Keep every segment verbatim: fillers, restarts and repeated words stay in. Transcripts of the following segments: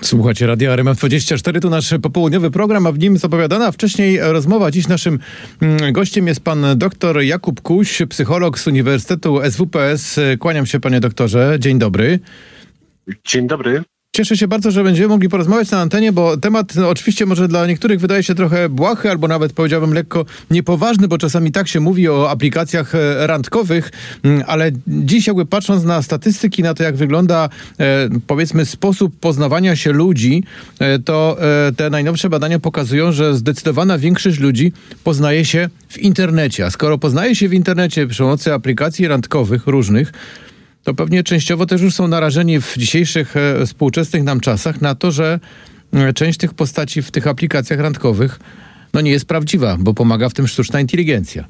Słuchacie Radia R M F dwadzieścia cztery, to nasz popołudniowy program, a w nim zapowiadana wcześniej rozmowa. Dziś naszym gościem jest pan dr Jakub Kuś, psycholog z Uniwersytetu S W P S. Kłaniam się, panie doktorze. Dzień dobry. Dzień dobry. Cieszę się bardzo, że będziemy mogli porozmawiać na antenie, bo temat no, oczywiście może dla niektórych wydaje się trochę błahy, albo nawet powiedziałbym lekko niepoważny, bo czasami tak się mówi o aplikacjach randkowych, ale dziś jakby patrząc na statystyki, na to jak wygląda e, powiedzmy sposób poznawania się ludzi, e, to e, te najnowsze badania pokazują, że zdecydowana większość ludzi poznaje się w internecie, a skoro poznaje się w internecie przy pomocy aplikacji randkowych różnych, to pewnie częściowo też już są narażeni w dzisiejszych e, współczesnych nam czasach na to, że e, część tych postaci w tych aplikacjach randkowych no nie jest prawdziwa, bo pomaga w tym sztuczna inteligencja.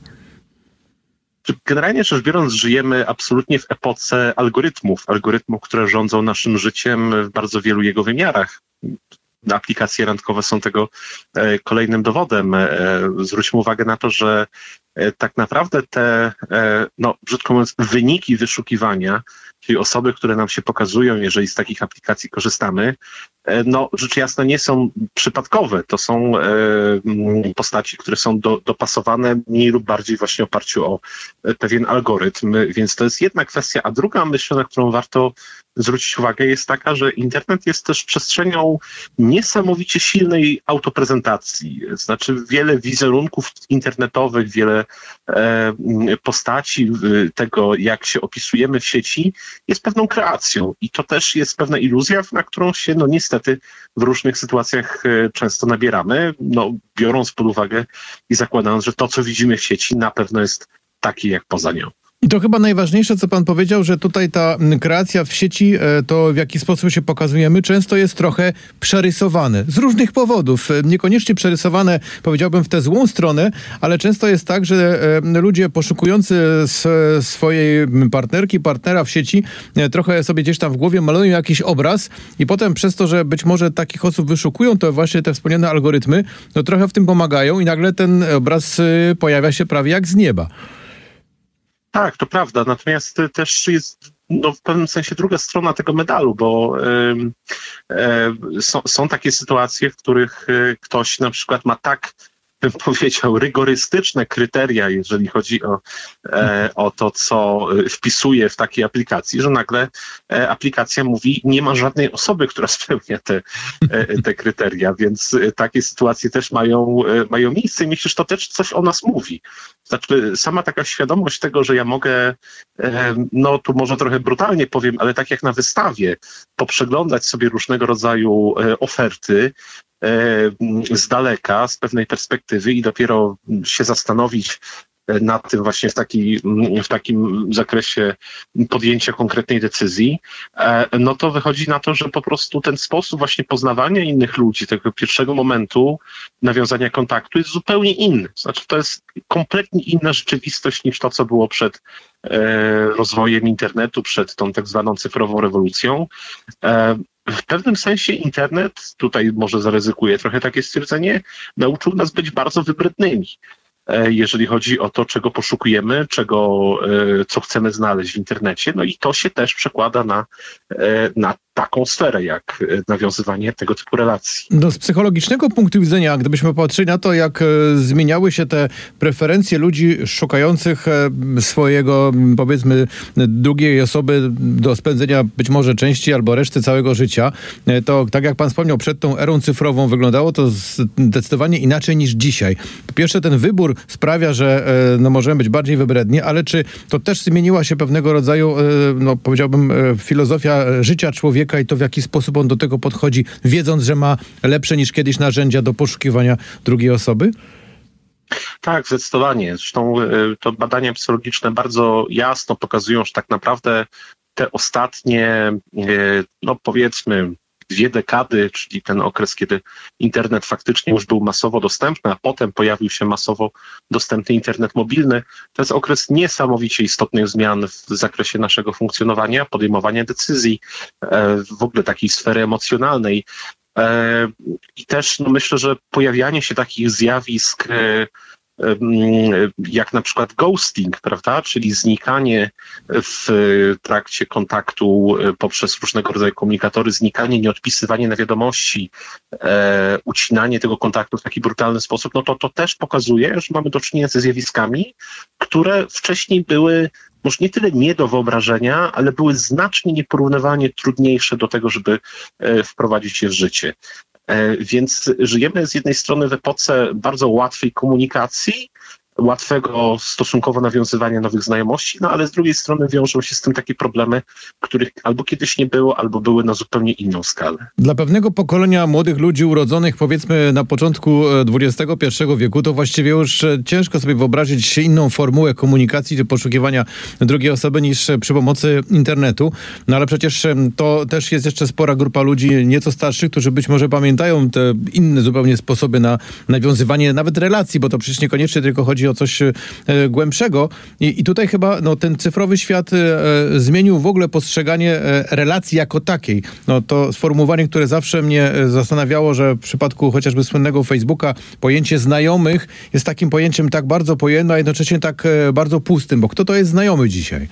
Generalnie rzecz biorąc, żyjemy absolutnie w epoce algorytmów, algorytmów, które rządzą naszym życiem w bardzo wielu jego wymiarach. Aplikacje randkowe są tego e, kolejnym dowodem. E, zwróćmy uwagę na to, że e, tak naprawdę te, e, no brzydko mówiąc, wyniki wyszukiwania, czyli osoby, które nam się pokazują, jeżeli z takich aplikacji korzystamy, e, no rzecz jasna nie są przypadkowe. To są e, postaci, które są do, dopasowane mniej lub bardziej właśnie w oparciu o pewien algorytm, więc to jest jedna kwestia. A druga myśl, na którą warto zwrócić uwagę, jest taka, że internet jest też przestrzenią niesamowicie silnej autoprezentacji. Znaczy wiele wizerunków internetowych, wiele e, postaci tego, jak się opisujemy w sieci, jest pewną kreacją. I to też jest pewna iluzja, na którą się no niestety w różnych sytuacjach e, często nabieramy, no, biorąc pod uwagę i zakładając, że to, co widzimy w sieci, na pewno jest takie jak poza nią. I to chyba najważniejsze, co pan powiedział, że tutaj ta kreacja w sieci, to w jaki sposób się pokazujemy, często jest trochę przerysowane. Z różnych powodów. Niekoniecznie przerysowane, powiedziałbym, w tę złą stronę, ale często jest tak, że ludzie poszukujący swojej partnerki, partnera w sieci trochę sobie gdzieś tam w głowie malują jakiś obraz i potem przez to, że być może takich osób wyszukują, to właśnie te wspomniane algorytmy, no trochę w tym pomagają i nagle ten obraz pojawia się prawie jak z nieba. Tak, to prawda. Natomiast też jest no, w pewnym sensie druga strona tego medalu, bo y, y, są, są takie sytuacje, w których y, ktoś na przykład ma tak, bym powiedział, rygorystyczne kryteria, jeżeli chodzi o, e, o to, co wpisuje w takiej aplikacji, że nagle e, aplikacja mówi, nie ma żadnej osoby, która spełnia te, e, te kryteria, więc e, takie sytuacje też mają, e, mają miejsce i myślę, że to też coś o nas mówi. Znaczy sama taka świadomość tego, że ja mogę, e, no tu może trochę brutalnie powiem, ale tak jak na wystawie, poprzeglądać sobie różnego rodzaju e, oferty, z daleka, z pewnej perspektywy i dopiero się zastanowić nad tym właśnie w, taki, w takim zakresie podjęcia konkretnej decyzji, no to wychodzi na to, że po prostu ten sposób właśnie poznawania innych ludzi, tego pierwszego momentu nawiązania kontaktu jest zupełnie inny. Znaczy to jest kompletnie inna rzeczywistość niż to, co było przed e, rozwojem internetu, przed tą tak zwaną cyfrową rewolucją. E, W pewnym sensie internet, tutaj może zaryzykuję trochę takie stwierdzenie, nauczył nas być bardzo wybrednymi, jeżeli chodzi o to, czego poszukujemy, czego, co chcemy znaleźć w internecie. No i to się też przekłada na, na taką sferę, jak nawiązywanie tego typu relacji. No, z psychologicznego punktu widzenia, gdybyśmy patrzyli na to, jak e, zmieniały się te preferencje ludzi szukających e, swojego, powiedzmy, drugiej osoby do spędzenia być może części albo reszty całego życia, e, to tak jak pan wspomniał, przed tą erą cyfrową wyglądało to zdecydowanie inaczej niż dzisiaj. Po pierwsze, ten wybór sprawia, że e, no, możemy być bardziej wybredni, ale czy to też zmieniła się pewnego rodzaju, e, no powiedziałbym, e, filozofia życia człowieka, i to, w jaki sposób on do tego podchodzi, wiedząc, że ma lepsze niż kiedyś narzędzia do poszukiwania drugiej osoby? Tak, zdecydowanie. Zresztą to badania psychologiczne bardzo jasno pokazują, że tak naprawdę te ostatnie, no powiedzmy, dwie dekady, czyli ten okres, kiedy internet faktycznie już był masowo dostępny, a potem pojawił się masowo dostępny internet mobilny, to jest okres niesamowicie istotnych zmian w zakresie naszego funkcjonowania, podejmowania decyzji, w ogóle takiej sfery emocjonalnej. I też no myślę, że pojawianie się takich zjawisk jak na przykład ghosting, prawda, czyli znikanie w trakcie kontaktu poprzez różnego rodzaju komunikatory, znikanie, nieodpisywanie na wiadomości, e, ucinanie tego kontaktu w taki brutalny sposób, no to to też pokazuje, że mamy do czynienia ze zjawiskami, które wcześniej były może nie tyle nie do wyobrażenia, ale były znacznie nieporównywalnie trudniejsze do tego, żeby e, wprowadzić je w życie. Więc żyjemy z jednej strony w epoce bardzo łatwej komunikacji, łatwego stosunkowo nawiązywania nowych znajomości, no ale z drugiej strony wiążą się z tym takie problemy, których albo kiedyś nie było, albo były na zupełnie inną skalę. Dla pewnego pokolenia młodych ludzi urodzonych powiedzmy na początku dwudziestego pierwszego wieku to właściwie już ciężko sobie wyobrazić inną formułę komunikacji czy poszukiwania drugiej osoby niż przy pomocy internetu. No ale przecież to też jest jeszcze spora grupa ludzi nieco starszych, którzy być może pamiętają te inne zupełnie sposoby na nawiązywanie nawet relacji, bo to przecież niekoniecznie tylko chodzi o coś e, głębszego. I, I tutaj chyba no, ten cyfrowy świat e, zmienił w ogóle postrzeganie e, relacji jako takiej. No, to sformułowanie, które zawsze mnie zastanawiało, że w przypadku chociażby słynnego Facebooka pojęcie znajomych jest takim pojęciem tak bardzo pojemnym, a jednocześnie tak e, bardzo pustym, bo kto to jest znajomy dzisiaj?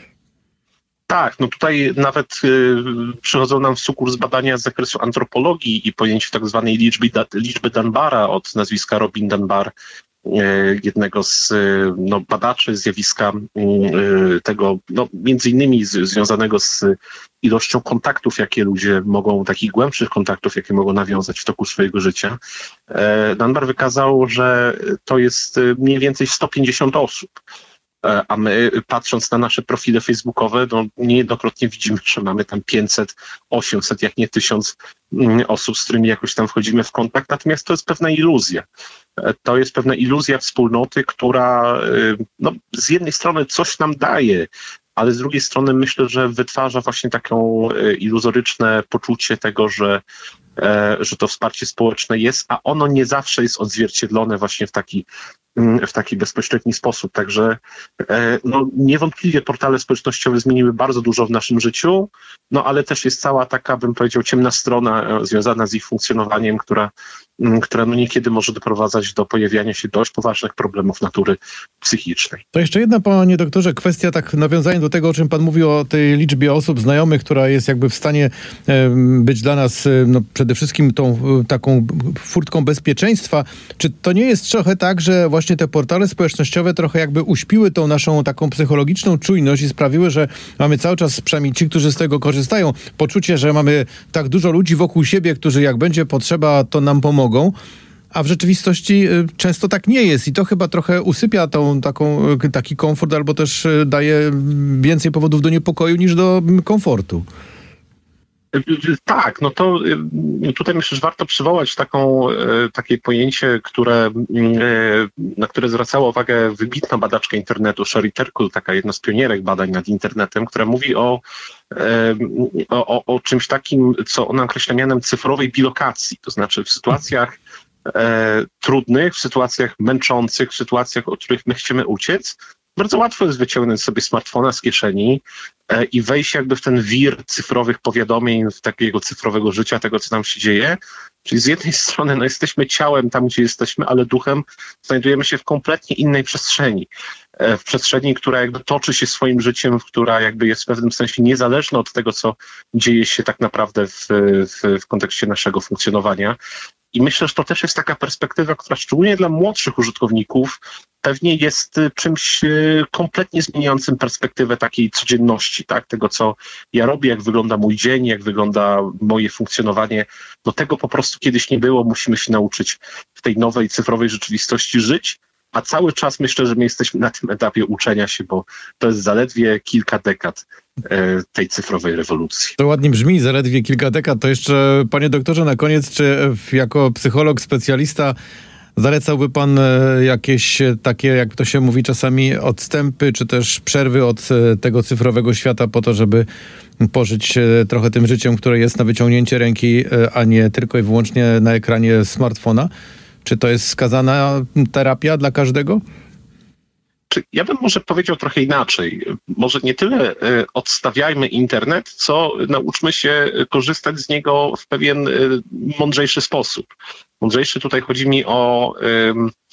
Tak, no tutaj nawet y, przychodzą nam w sukurs badania z zakresu antropologii i pojęcie tak zwanej liczby, liczby Dunbara od nazwiska Robin Dunbar, jednego z no, badaczy zjawiska tego, no, między innymi z, związanego z ilością kontaktów, jakie ludzie mogą, takich głębszych kontaktów, jakie mogą nawiązać w toku swojego życia. Dunbar wykazał, że to jest mniej więcej sto pięćdziesiąt osób. A my, patrząc na nasze profile facebookowe, no, niejednokrotnie widzimy, że mamy tam pięćset, osiemset, jak nie tysiąc osób, z którymi jakoś tam wchodzimy w kontakt. Natomiast to jest pewna iluzja. To jest pewna iluzja wspólnoty, która no, z jednej strony coś nam daje, ale z drugiej strony myślę, że wytwarza właśnie taką iluzoryczne poczucie tego, że że to wsparcie społeczne jest, a ono nie zawsze jest odzwierciedlone właśnie w taki, w taki bezpośredni sposób. Także no, niewątpliwie portale społecznościowe zmieniły bardzo dużo w naszym życiu, no ale też jest cała taka, bym powiedział, ciemna strona związana z ich funkcjonowaniem, która, która no niekiedy może doprowadzać do pojawiania się dość poważnych problemów natury psychicznej. To jeszcze jedna, panie doktorze, kwestia, tak nawiązanie do tego, o czym pan mówił, o tej liczbie osób znajomych, która jest jakby w stanie być dla nas no, przede wszystkim tą taką furtką bezpieczeństwa. Czy to nie jest trochę tak, że właśnie te portale społecznościowe trochę jakby uśpiły tą naszą taką psychologiczną czujność i sprawiły, że mamy cały czas, przynajmniej ci, którzy z tego korzystają, poczucie, że mamy tak dużo ludzi wokół siebie, którzy jak będzie potrzeba, to nam pomogą, a w rzeczywistości często tak nie jest i to chyba trochę usypia tą, taką, taki komfort albo też daje więcej powodów do niepokoju niż do komfortu. Tak, no to tutaj myślę, że warto przywołać taką, takie pojęcie, które, na które zwracała uwagę wybitna badaczka internetu Sherry Turkle, taka jedna z pionierek badań nad internetem, która mówi o, o, o czymś takim, co ona określa mianem cyfrowej bilokacji, to znaczy w sytuacjach e, trudnych, w sytuacjach męczących, w sytuacjach, od których my chcemy uciec, bardzo łatwo jest wyciągnąć sobie smartfona z kieszeni e, i wejść jakby w ten wir cyfrowych powiadomień, w takiego cyfrowego życia, tego, co nam się dzieje. Czyli z jednej strony no, jesteśmy ciałem tam, gdzie jesteśmy, ale duchem znajdujemy się w kompletnie innej przestrzeni. E, w przestrzeni, która jakby toczy się swoim życiem, która jakby jest w pewnym sensie niezależna od tego, co dzieje się tak naprawdę w, w, w kontekście naszego funkcjonowania. I myślę, że to też jest taka perspektywa, która szczególnie dla młodszych użytkowników pewnie jest czymś kompletnie zmieniającym perspektywę takiej codzienności, tak? Tego, co ja robię, jak wygląda mój dzień, jak wygląda moje funkcjonowanie. No tego po prostu kiedyś nie było. Musimy się nauczyć w tej nowej cyfrowej rzeczywistości żyć. A cały czas myślę, że my jesteśmy na tym etapie uczenia się, bo to jest zaledwie kilka dekad e, tej cyfrowej rewolucji. To ładnie brzmi, zaledwie kilka dekad. To jeszcze, panie doktorze, na koniec, czy jako psycholog, specjalista zalecałby pan jakieś takie, jak to się mówi czasami, odstępy, czy też przerwy od tego cyfrowego świata po to, żeby pożyć trochę tym życiem, które jest na wyciągnięcie ręki, a nie tylko i wyłącznie na ekranie smartfona? Czy to jest wskazana terapia dla każdego? Ja bym może powiedział trochę inaczej. Może nie tyle odstawiajmy internet, co nauczmy się korzystać z niego w pewien mądrzejszy sposób. Mądrzejszy tutaj chodzi mi o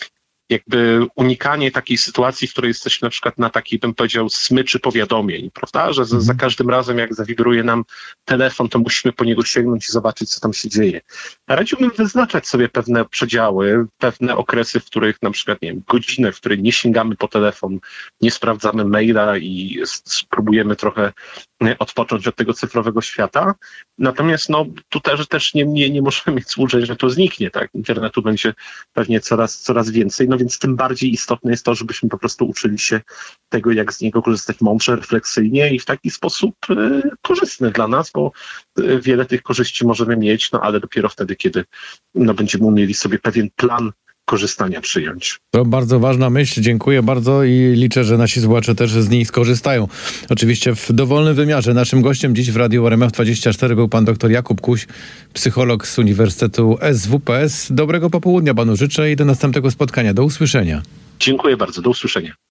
jakby unikanie takiej sytuacji, w której jesteśmy na przykład na takiej, bym powiedział, smyczy powiadomień, prawda? Że za, za każdym razem, jak zawibruje nam telefon, to musimy po niego sięgnąć i zobaczyć, co tam się dzieje. Radziłbym wyznaczać sobie pewne przedziały, pewne okresy, w których na przykład, nie wiem, godzinę, w której nie sięgamy po telefon, nie sprawdzamy maila i spróbujemy trochę odpocząć od tego cyfrowego świata. Natomiast no, tu też, też nie, nie, nie możemy mieć złudzeń, że to zniknie, tak? Internetu będzie pewnie coraz, coraz więcej, no więc tym bardziej istotne jest to, żebyśmy po prostu uczyli się tego, jak z niego korzystać mądrze, refleksyjnie i w taki sposób y, korzystny dla nas, bo y, wiele tych korzyści możemy mieć, no ale dopiero wtedy, kiedy no, będziemy umieli sobie pewien plan korzystania przyjąć. To bardzo ważna myśl, dziękuję bardzo i liczę, że nasi słuchacze też z niej skorzystają. Oczywiście w dowolnym wymiarze. Naszym gościem dziś w Radiu R M F dwadzieścia cztery był pan dr Jakub Kuś, psycholog z Uniwersytetu S W P S. Dobrego popołudnia panu życzę i do następnego spotkania. Do usłyszenia. Dziękuję bardzo, do usłyszenia.